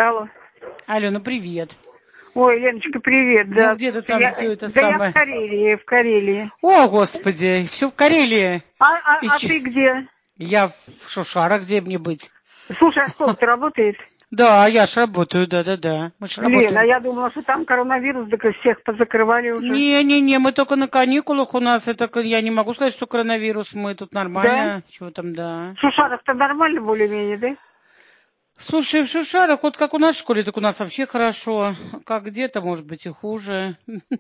Алло. Алена, привет. Ой, Леночка, привет. Ну, Да, где ты там все это да самое? я в Карелии. О, Господи, все в Карелии. А ты где? Я в Шушарах, где мне быть? Слушай, а школа-то работает? Да, я ж работаю, да. Мы ж Лена, работаем. я думала, что там коронавирус, так и всех позакрывали уже. Не, мы только на каникулах у нас. Я не могу сказать, что коронавирус. Мы тут Да? нормально. Чего там, да. В Шушарах-то нормально более-менее, да? Слушай, в Шушарах, вот как у нас в школе, так у нас вообще хорошо. Как где-то, может быть, и хуже.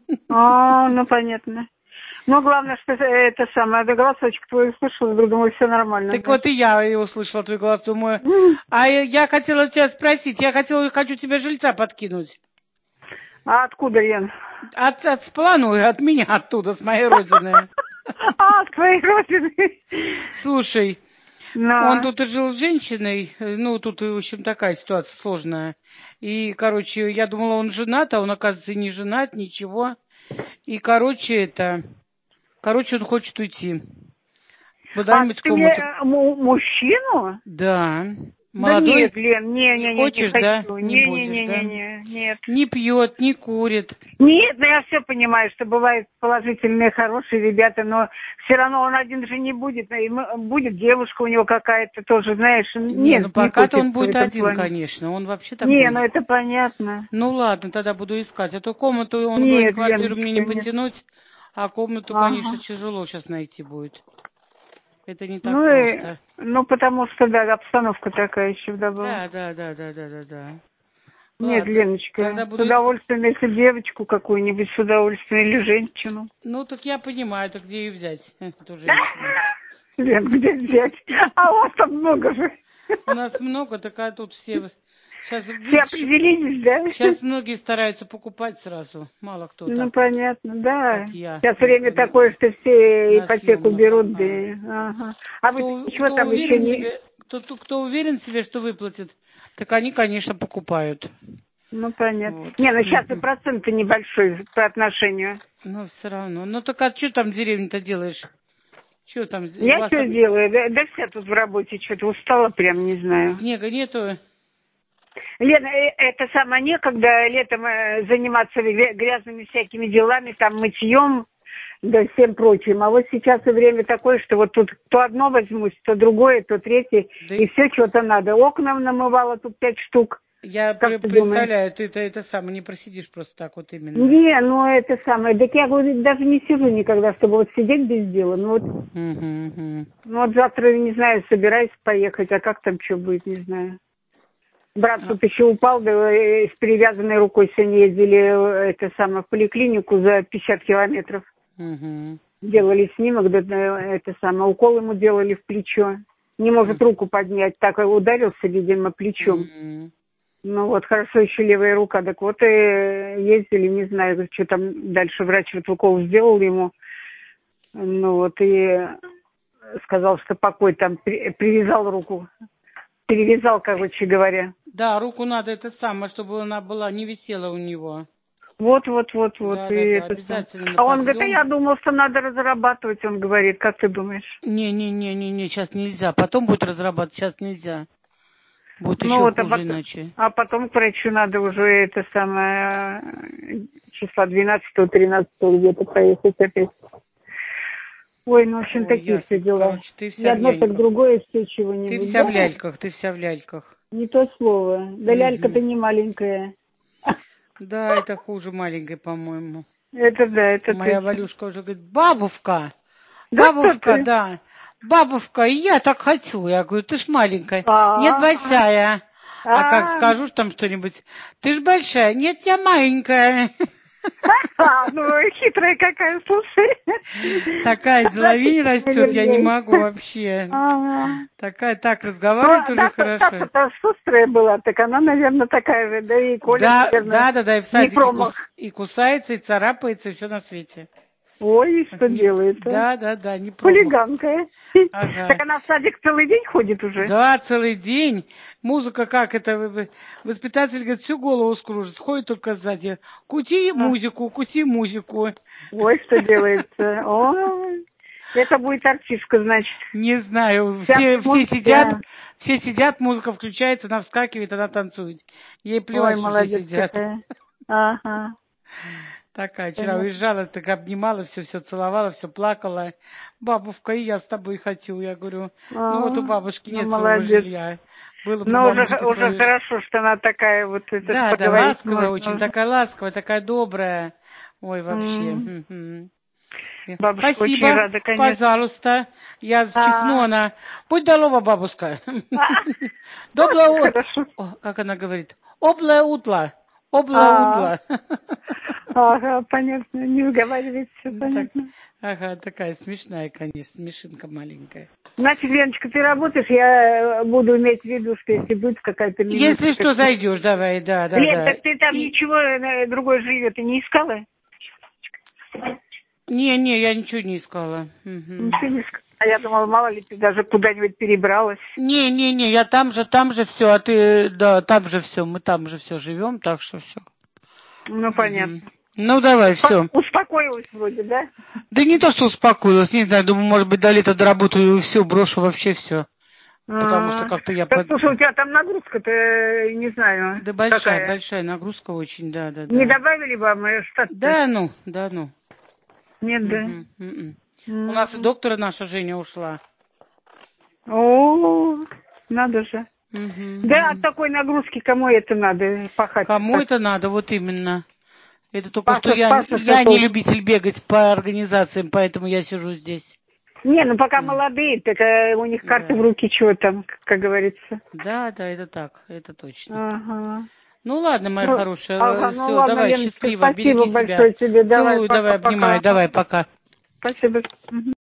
Ну понятно. Ну, главное, что это самое, да голосочек твой услышала, думаю, все нормально. Так Да? вот и я и услышала твой голос, думаю. А я хотела тебя спросить, хочу тебе жильца подкинуть. А откуда, Лен? От сплануй, от меня оттуда, с моей родины. А, с твоей родины. Слушай, он Ну. тут и жил с женщиной, ну, тут, в общем, такая ситуация сложная. И, короче, я думала, он женат, а он, оказывается, не женат, ничего. И, короче, он хочет уйти. А Куда-нибудь в ты мне комнату. мужчину? Да. Да Молодой. нет, Лен, Не не хочешь, да? хочу. Не будешь, да? Нет. Не пьет, не курит. Нет, ну я все понимаю, что бывают положительные, хорошие ребята, но все равно он один же не будет. И будет девушка у него какая-то тоже, знаешь. Не, Нет, ну не пока-то он хочется в будет этом один, плане. конечно. Он вообще Не, ну такой. это понятно. Ну ладно, тогда буду искать. А то комнату, он говорит, Нет, квартиру мне не Леночка, нет. потянуть, а комнату, конечно, Ага. тяжело сейчас найти будет. Это не так Ну, просто. потому что, да, обстановка такая еще вдобавок. Да. Нет, Ладно, Леночка, тогда с буду искать. удовольствием, если девочку какую-нибудь, с удовольствием, или женщину. Ну, так я понимаю, так где ее взять, эту женщину? Лен, где взять? А у вас там много же. У нас много, так а тут все... Сейчас, Все видишь, определились, да? сейчас многие стараются покупать сразу. Мало кто Ну, так вот, понятно, да. как я, Сейчас время такое, что все на ипотеку съемных. берут, да. Ага. Ага. А вы ничего Кто там еще уверен не... себе, кто уверен себе, что выплатит, так они, конечно, покупают. Ну, понятно. Вот. Не, ну сейчас и процент небольшой по отношению. Но все равно. Ну так а что там в деревне-то делаешь? Что там? У Я вас что там делаю? Да вся тут в работе что-то устала прям, не знаю. снега нету? Лена, это самое некогда летом заниматься грязными всякими делами, там мытьем, да всем прочим. А вот сейчас и время такое, что вот тут то одно возьмусь, то другое, то третье, Да и все что-то надо. Окна намывала тут 5 штук. я Как ты думаешь? представляю, ты это самое не просидишь просто так вот именно. Не, ну это самое. Так я говорю, даже не сижу никогда, чтобы вот сидеть без дела. Угу. Ну вот завтра, не знаю, собираюсь поехать, а как там что будет, не знаю. Брат А, тут еще упал, да, с перевязанной рукой сегодня ездили в поликлинику за 50 километров. угу. Делали снимок, да, укол ему делали в плечо. Не может руку поднять, так и ударился, видимо, плечом. Угу. Ну вот, хорошо еще левая рука. Так вот, ездили, не знаю, что там дальше врач вот укол сделал ему. Ну вот, и сказал, что покой там, привязал руку. Перевязал, короче говоря. Да, руку надо это самое, чтобы она была, не висела у него. Вот. И Да, это сам. обязательно на А он говорит, а я подъем. думал, что надо разрабатывать. Он говорит, как ты думаешь? Не, сейчас нельзя. Потом будет разрабатывать, сейчас нельзя. Будет Ну еще вот, хуже иначе. а потом к врачу надо уже числа 12-13 где-то поехать опять. Ой, ну, в общем, Ой, такие все ясно. дела. Короче, ты И вся в одно так няньках. другое, все Ты чего-нибудь. вся в Да, ляльках, ты вся в ляльках. не то слово. Да лялька-то Мгм. не маленькая. Да, это хуже маленькой, по-моему. Это да, это Моя точно. Валюшка уже говорит, бабушка, Да что ты? да, бабушка, я так хочу. Я говорю, ты ж маленькая. Нет, А, большая. А как а, скажу там что-нибудь, ты ж большая. Нет, я маленькая. ну хитрая какая, слушай. Такая деловень растет, я не Ай-яй-яй. могу вообще. Ага. Такая, так Ну, разговаривает уже хорошо. Даша-то шустрая была, так она, наверное, такая же, да и Коля, наверное, Да, и в не садике промах. и кусается, и царапается, и все на свете. Ой, что делает, а? Да, не промах. Хулиганка. Так Ага. она в садик целый день ходит уже? Да, целый день. Музыка как это? Воспитатель говорит, всю голову скружит. Ходит только сзади. Кути А, музыку. ой, что делается. Ой. Это будет артистка, значит. Не знаю, Вся все музыка, да. сидят, музыка включается, она вскакивает, она танцует. Ей Ой, плевать, что все молодец сидят. какая. Ага. Такая, вчера Понятно. уезжала, так обнимала, все целовала, все плакала. Бабушка, и я с тобой хочу. Я говорю, ну вот у бабушки Ну, нет своего молодец. жилья. Было бы у Но бабушки уже свое жилье. хорошо, что она такая вот, этот, Да, поговорить ласковая можно очень, уже. такая ласковая, такая добрая. Ой, вообще. М. Мгм. Бабушка очень Спасибо, рада, конечно. пожалуйста. Я чихну, А, она. Будь здорова, бабушка. а, Доброе утро. хорошо. О, как она говорит? Облое утро. Облое А, утро. ага, понятно. Не выговаривается, все Ну, так, понятно. ага, такая смешная, конечно, смешинка маленькая. Значит, Леночка, ты работаешь, я буду иметь в виду, что если будет какая-то Если минутка, так... что, зайдешь, давай, да, Лен, да. так ты там И... ничего другое жилье ты не искала? Не, я ничего не искала. Мгм. Ничего не искала. А я думала, мало ли ты даже куда-нибудь перебралась. Не, я там же все, а ты, да, там же все, мы там же все живем, так что все. Ну, понятно. Ну, давай, все. Успокоилась вроде, да? Да не то, что успокоилась, не знаю, думаю, может быть, до лета доработаю и все, брошу вообще все. Потому что А, как-то я так, слушай, у тебя там нагрузка-то, не знаю, Да какая. большая нагрузка очень, да. Не добавили вам штат-то? Да ну. Нет, да? Мгм. У нас и М. доктора наша Женя ушла. О, надо же. Да, от Мгм. такой нагрузки кому это надо пахать Кому так? это надо, вот именно. Это только что Пафос я это не вот. любитель бегать по организациям, поэтому я сижу здесь. Не, ну пока М, молодые, так у них карты в Да. руки, чего там, как говорится. Да, это так, это точно. Ага. Ну ладно, моя Ну, хорошая, ага, ну все, ладно, давай, Леночка, счастливо, спасибо береги себя. большое тебе. Давай, Целую, давай, пока-пока. обнимаю, давай, пока. Спасибо. Мгм.